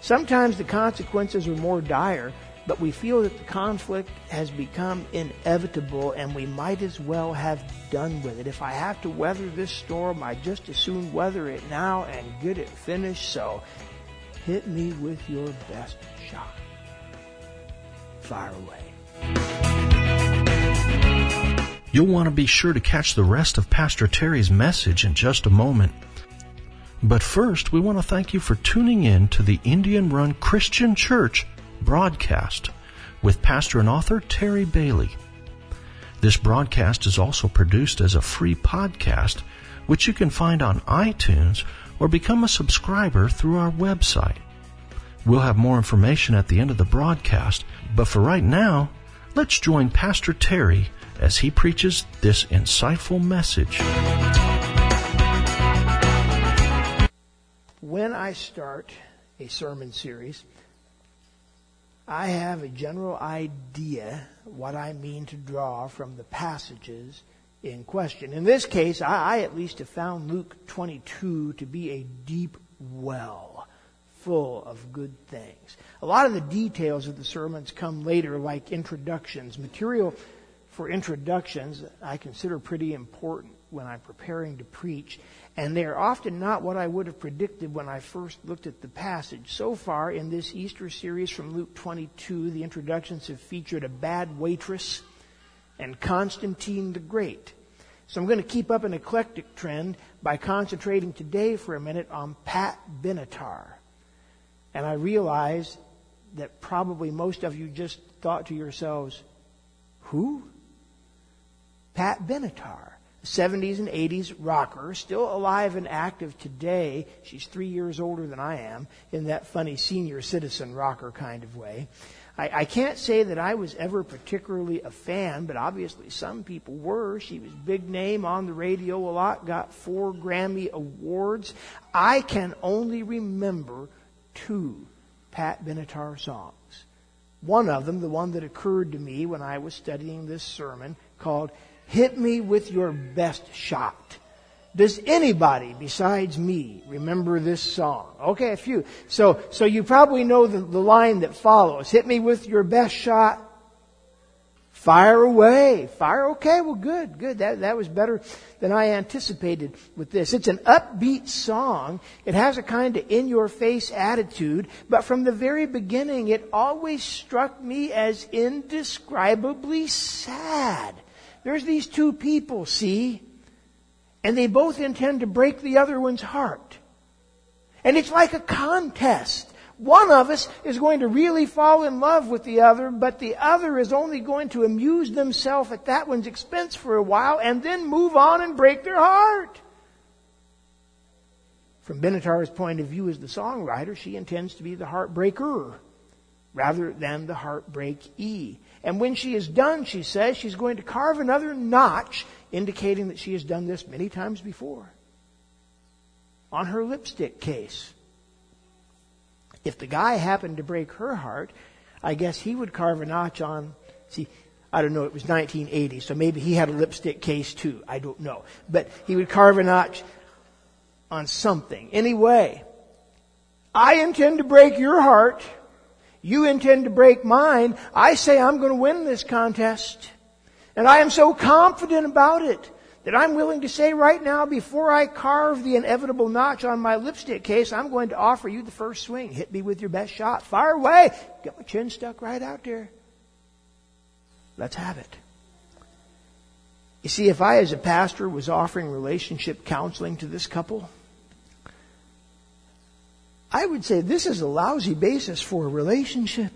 Sometimes the consequences are more dire, but we feel that the conflict has become inevitable and we might as well have done with it. If I have to weather this storm, I just as soon weather it now and get it finished. So hit me with your best shot. Fire away. You'll want to be sure to catch the rest of Pastor Terry's message in just a moment. But first, we want to thank you for tuning in to the Indian Run Christian Church broadcast with pastor and author Terry Bailey. This broadcast is also produced as a free podcast, which you can find on iTunes or become a subscriber through our website. We'll have more information at the end of the broadcast, but for right now, let's join Pastor Terry as he preaches this insightful message. When I start a sermon series, I have a general idea what I mean to draw from the passages in question. In this case, I at least have found Luke 22 to be a deep well full of good things. A lot of the details of the sermons come later, like introductions. Material for introductions I consider pretty important when I'm preparing to preach, and they are often not what I would have predicted when I first looked at the passage. So far in this Easter series from Luke 22, the introductions have featured a bad waitress and Constantine the Great. So I'm going to keep up an eclectic trend by concentrating today for a minute on Pat Benatar. And I realize that probably most of you just thought to yourselves, who? Pat Benatar. 70s and 80s rocker, still alive and active today. She's 3 years older than I am, in that funny senior citizen rocker kind of way. I can't say that I was ever particularly a fan, but obviously some people were. She was big name on the radio a lot, got 4 Grammy Awards. I can only remember 2 Pat Benatar songs. One of them, the one that occurred to me when I was studying this sermon, called Hit Me With Your Best Shot. Does anybody besides me remember this song? Okay, a few. So you probably know the line that follows. Hit me with your best shot. Fire away. Fire, okay, well good. That was better than I anticipated with this. It's an upbeat song. It has a kind of in-your-face attitude, but from the very beginning it always struck me as indescribably sad. There's these 2 people, see? And they both intend to break the other one's heart. And it's like a contest. One of us is going to really fall in love with the other, but the other is only going to amuse themselves at that one's expense for a while and then move on and break their heart. From Benatar's point of view as the songwriter, she intends to be the heartbreaker rather than the heartbreakee. And when she is done, she says, she's going to carve another notch, indicating that she has done this many times before, on her lipstick case. If the guy happened to break her heart, I guess he would carve a notch on, I don't know, it was 1980, so maybe he had a lipstick case too. I don't know. But he would carve a notch on something. Anyway, I intend to break your heart. You intend to break mine. I say I'm going to win this contest. And I am so confident about it that I'm willing to say right now, before I carve the inevitable notch on my lipstick case, I'm going to offer you the first swing. Hit me with your best shot. Fire away. Get my chin stuck right out there. Let's have it. You see, if I as a pastor was offering relationship counseling to this couple, I would say this is a lousy basis for a relationship.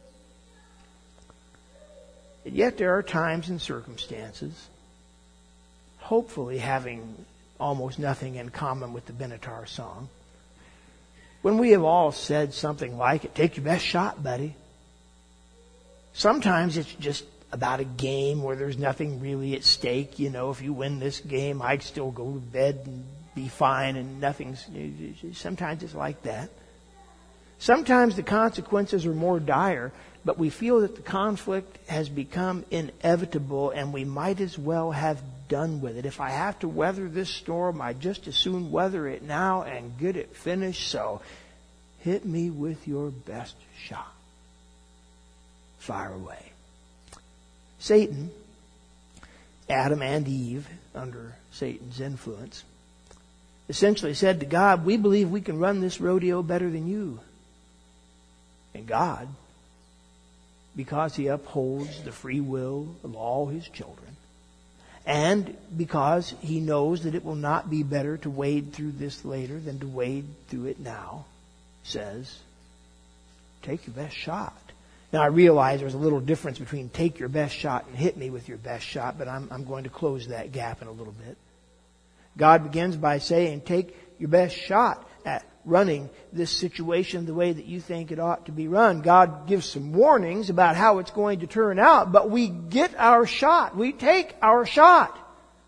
And yet there are times and circumstances, hopefully having almost nothing in common with the Benatar song, when we have all said something like it, take your best shot, buddy. Sometimes it's just about a game where there's nothing really at stake. You know, if you win this game, I'd still go to bed and be fine and nothing's... Sometimes it's like that. Sometimes the consequences are more dire, but we feel that the conflict has become inevitable and we might as well have done with it. If I have to weather this storm, I'd just as soon weather it now and get it finished. So Hit me with your best shot. Fire away. Satan, Adam and Eve, under Satan's influence, essentially said to God, we believe we can run this rodeo better than you. And God, because He upholds the free will of all His children, and because He knows that it will not be better to wade through this later than to wade through it now, says, take your best shot. Now, I realize there's a little difference between take your best shot and hit me with your best shot, but I'm going to close that gap in a little bit. God begins by saying, take your best shot at running this situation the way that you think it ought to be run. God gives some warnings about how it's going to turn out, but we get our shot. We take our shot.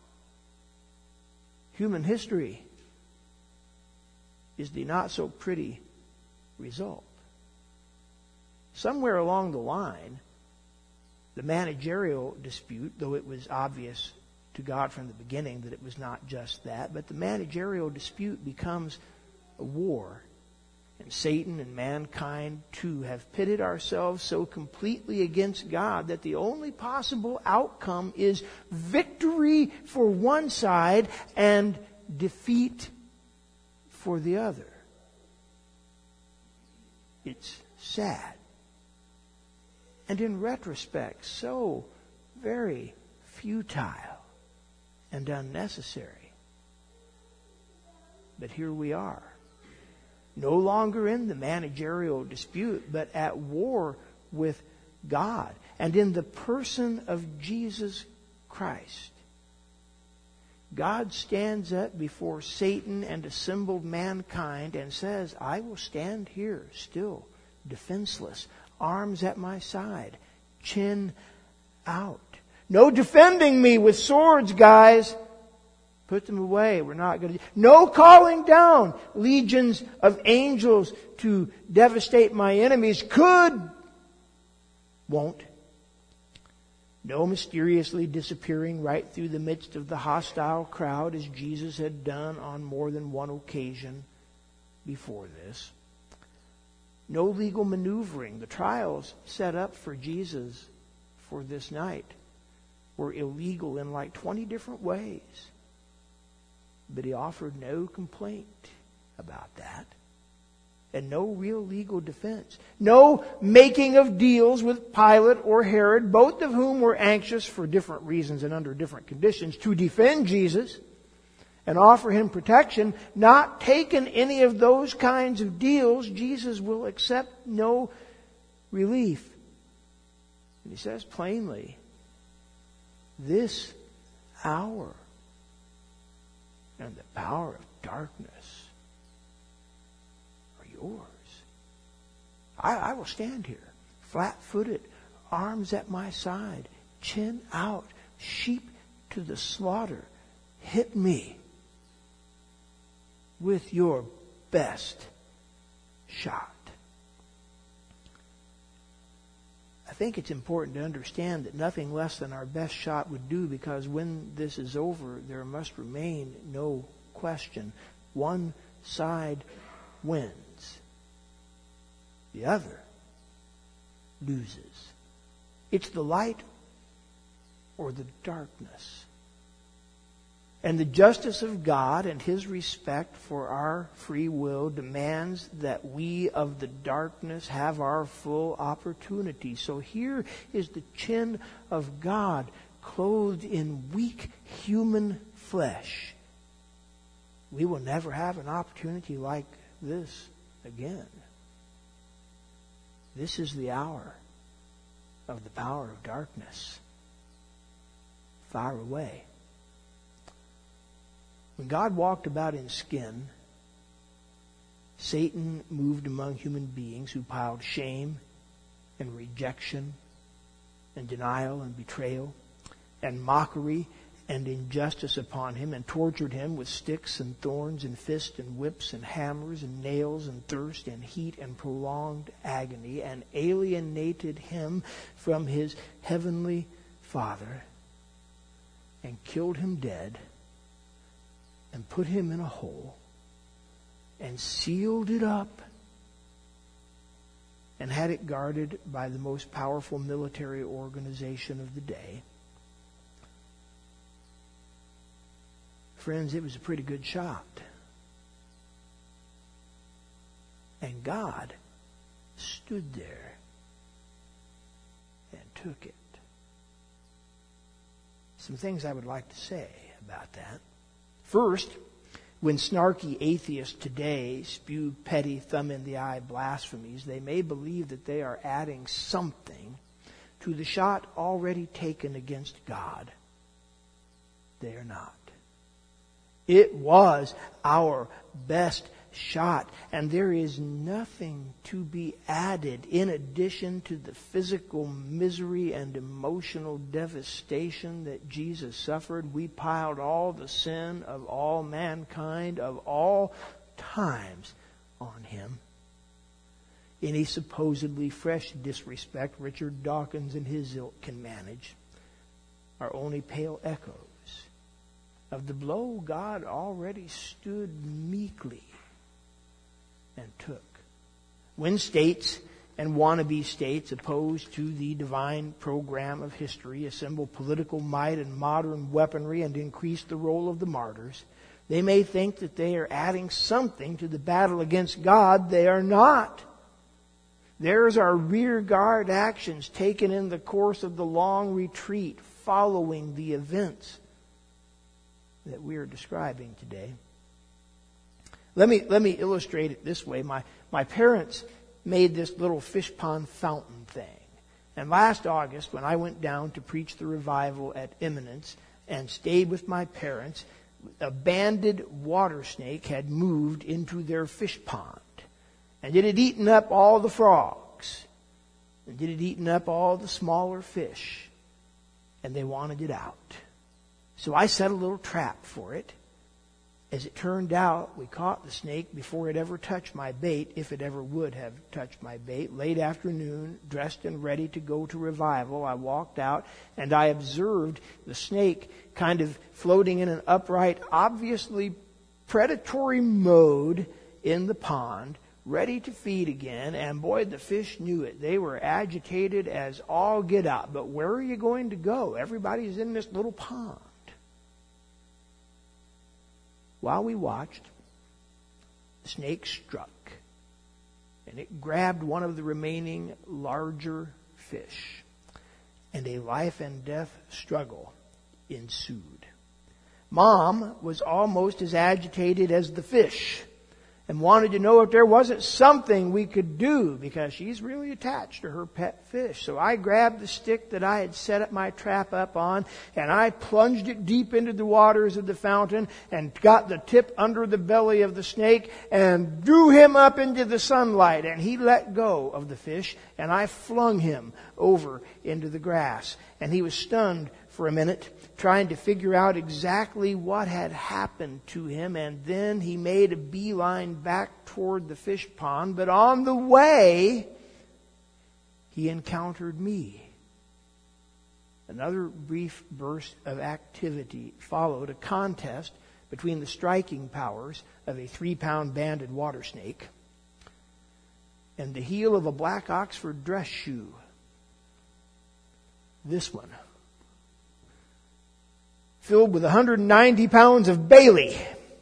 Human history is the not so pretty result. Somewhere along the line, the managerial dispute, though it was obvious to God from the beginning that it was not just that, but the managerial dispute becomes a war. And Satan and mankind, too, have pitted ourselves so completely against God that the only possible outcome is victory for one side and defeat for the other. It's sad. And in retrospect, so very futile and unnecessary. But here we are. No longer in the managerial dispute, but at war with God. And in the person of Jesus Christ. God stands up before Satan and assembled mankind and says, I will stand here still, defenseless, arms at my side, chin out. No defending me with swords, guys. Put them away. We're not going to. No calling down legions of angels to devastate my enemies. Won't. No mysteriously disappearing right through the midst of the hostile crowd as Jesus had done on more than one occasion before this. No legal maneuvering. The trials set up for Jesus for this night were illegal in like 20 different ways. But He offered no complaint about that. And no real legal defense. No making of deals with Pilate or Herod, both of whom were anxious for different reasons and under different conditions to defend Jesus and offer Him protection. Not taking any of those kinds of deals, Jesus will accept no relief. And He says plainly, this hour and the power of darkness are yours. I will stand here, flat-footed, arms at my side, chin out, sheep to the slaughter. Hit me with your best shot. I think it's important to understand that nothing less than our best shot would do, because when this is over, there must remain no question. One side wins. The other loses. It's the light or the darkness. And the justice of God and His respect for our free will demands that we of the darkness have our full opportunity. So here is the chin of God clothed in weak human flesh. We will never have an opportunity like this again. This is the hour of the power of darkness. Fire away. When God walked about in skin, Satan moved among human beings who piled shame and rejection and denial and betrayal and mockery and injustice upon Him, and tortured Him with sticks and thorns and fists and whips and hammers and nails and thirst and heat and prolonged agony, and alienated Him from His heavenly Father and killed Him dead and put Him in a hole and sealed it up and had it guarded by the most powerful military organization of the day. Friends, it was a pretty good shot. And God stood there and took it. Some things I would like to say about that. First, when snarky atheists today spew petty, thumb-in-the-eye blasphemies, they may believe that they are adding something to the shot already taken against God. They are not. It was our best shot, and there is nothing to be added in addition to the physical misery and emotional devastation that Jesus suffered. We piled all the sin of all mankind of all times on Him. Any supposedly fresh disrespect Richard Dawkins and his ilk can manage are only pale echoes of the blow God already stood meekly and took. When states and wannabe states opposed to the divine program of history assemble political might and modern weaponry and increase the role of the martyrs, they may think that they are adding something to the battle against God. They are not. Theirs are rear guard actions taken in the course of the long retreat following the events that we are describing today. Let me illustrate it this way. My parents made this little fish pond fountain thing. And last August, when I went down to preach the revival at Eminence and stayed with my parents, a banded water snake had moved into their fish pond. And it had eaten up all the frogs. And it had eaten up all the smaller fish. And they wanted it out. So I set a little trap for it. As it turned out, we caught the snake before it ever touched my bait, if it ever would have touched my bait. Late afternoon, dressed and ready to go to revival, I walked out and I observed the snake kind of floating in an upright, obviously predatory mode in the pond, ready to feed again. And boy, the fish knew it. They were agitated as all get out. But where are you going to go? Everybody's in this little pond. While we watched, the snake struck, and it grabbed one of the remaining larger fish, and a life and death struggle ensued. Mom was almost as agitated as the fish and wanted to know if there wasn't something we could do, because she's really attached to her pet fish. So I grabbed the stick that I had set up my trap up on, and I plunged it deep into the waters of the fountain and got the tip under the belly of the snake and drew him up into the sunlight. And he let go of the fish, and I flung him over into the grass. And he was stunned for a minute, trying to figure out exactly what had happened to him. And then he made a beeline back toward the fish pond. But on the way, he encountered me. Another brief burst of activity followed, a contest between the striking powers of a 3-pound banded water snake and the heel of a black Oxford dress shoe. This one, filled with 190 pounds of Bailey.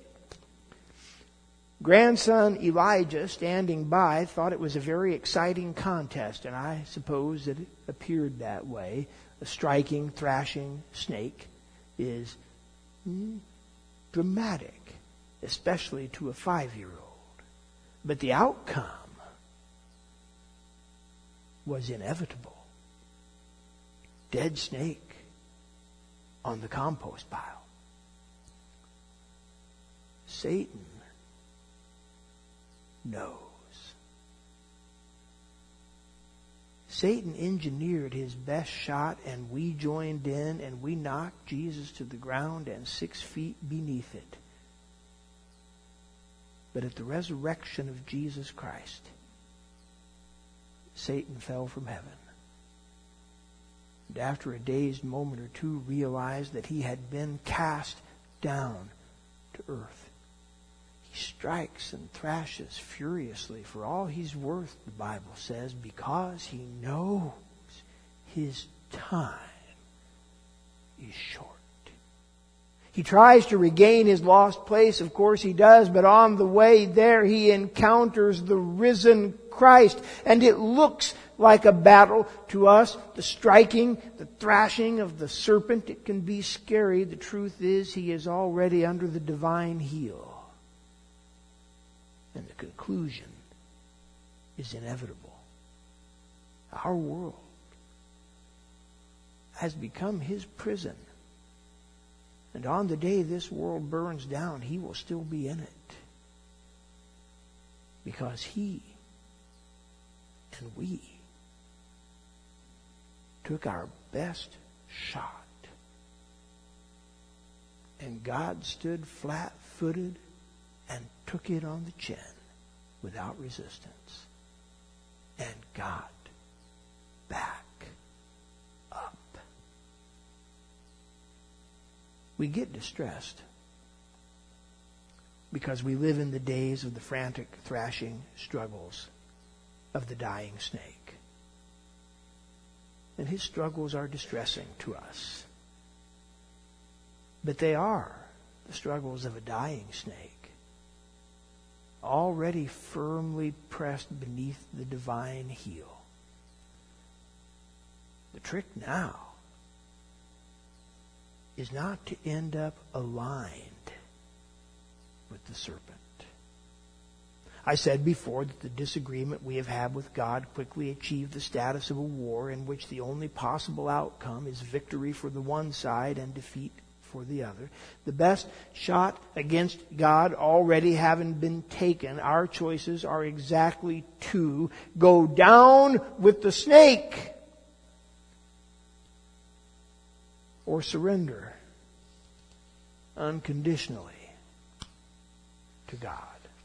Grandson Elijah, standing by, thought it was a very exciting contest, and I suppose that it appeared that way. A striking, thrashing snake is dramatic, especially to a 5-year-old. But the outcome was inevitable. Dead snake on the compost pile. Satan knows. Satan engineered his best shot, and we joined in, and we knocked Jesus to the ground and 6 feet beneath it. But at the resurrection of Jesus Christ, Satan fell from heaven. And after a dazed moment or two, realized that he had been cast down to earth. He strikes and thrashes furiously for all he's worth, the Bible says, because he knows his time is short. He tries to regain his lost place, of course he does, but on the way there he encounters the risen Christ, and it looks like a battle to us. The striking, the thrashing of the serpent, it can be scary. The truth is, he is already under the divine heel. And the conclusion is inevitable. Our world has become his prison. And on the day this world burns down, he will still be in it. Because he and we took our best shot. And God stood flat-footed and took it on the chin without resistance. And got back up. We get distressed because we live in the days of the frantic, thrashing struggles of the dying snake. And his struggles are distressing to us. But they are the struggles of a dying snake, already firmly pressed beneath the divine heel. The trick now is not to end up aligned with the serpent. I said before that the disagreement we have had with God quickly achieved the status of a war in which the only possible outcome is victory for the one side and defeat for the other. The best shot against God already having been taken, our choices are exactly two: go down with the snake or surrender unconditionally to God.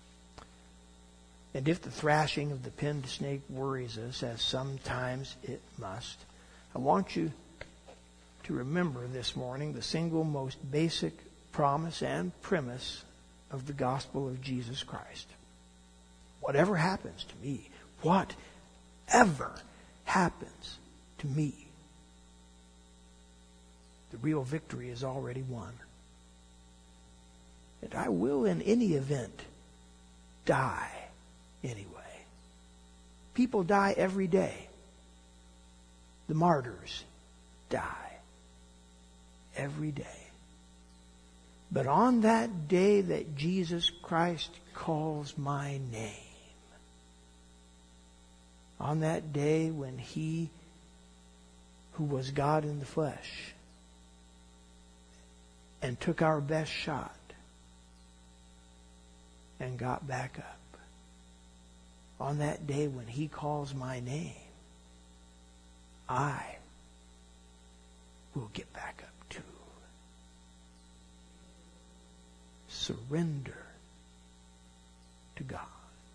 And if the thrashing of the pinned snake worries us, as sometimes it must, I want you to remember this morning the single most basic promise and premise of the gospel of Jesus Christ. Whatever happens to me, whatever happens to me, the real victory is already won. And I will in any event die anyway. People die every day. The martyrs die every day. But on that day that Jesus Christ calls my name, on that day when He who was God in the flesh and took our best shot and got back up, on that day when He calls my name, I will get back up too. Surrender to God.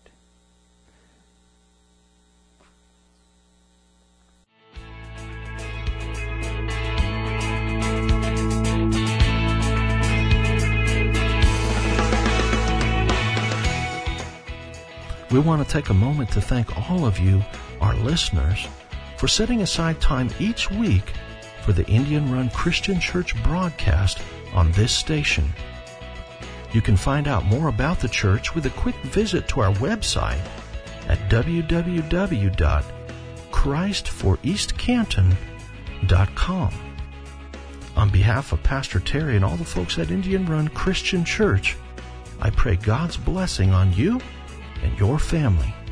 We want to take a moment to thank all of you, our listeners, for setting aside time each week for the Indian Run Christian Church broadcast on this station. You can find out more about the church with a quick visit to our website at www.christforeastcanton.com. On behalf of Pastor Terry and all the folks at Indian Run Christian Church, I pray God's blessing on you and your family.